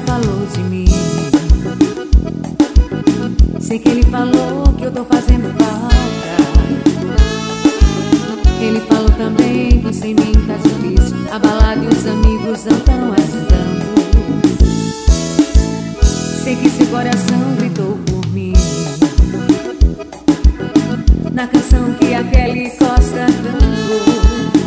falou de mim. Sei que ele falou que eu tô fazendo falta. Ele falou também que sem mim tá difícil. A balada e os amigos não tão ajudando. Sei que seu coração gritou por mim na canção que a Kelly Costa cantou.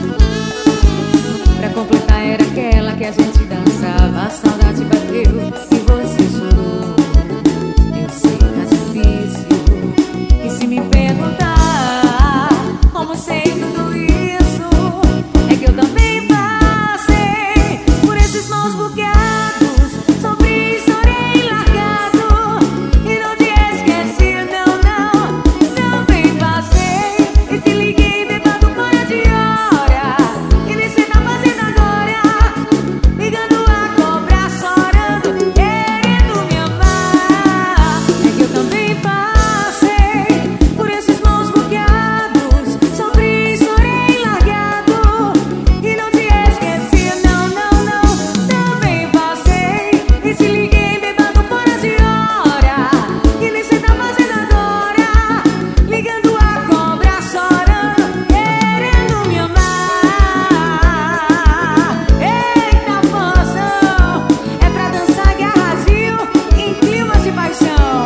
Pra completar era aquela que a gente dançava. A saudade bateu e você chorou. Eu sei que tá difícil. E se me perguntar como sei tudo isso, é que eu também passei por esses maus bocados. Sofri, chorei, largado e não te esqueci, não, não. Também passei e te liguei bebado fora de hora. E nem sei tá fazendo agora, ligando a cobrar, chorando, querendo me amar. É que eu também passei por esses maus bocados. Sofri, chorei, largado e não te esqueci, não, não, não. Também passei e te liguei bebado fora de hora. E nem sei tá fazendo agora, ligando a cobrar, chorando, querendo me amar. Eita, função é pra dançar agarradinho em climas de paixão.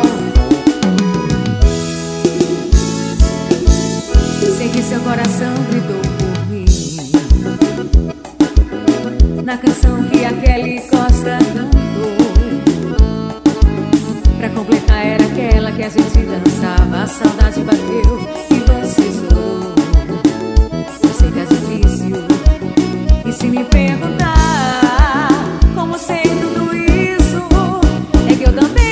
Sei que seu coração gritou por mim na canção que a Kelly Costa cantou. Pra completar era aquela que a gente dançava. A saudade bateu e você chorou. Eu sei que é difícil. E se me perguntar como sei tudo isso, é que eu também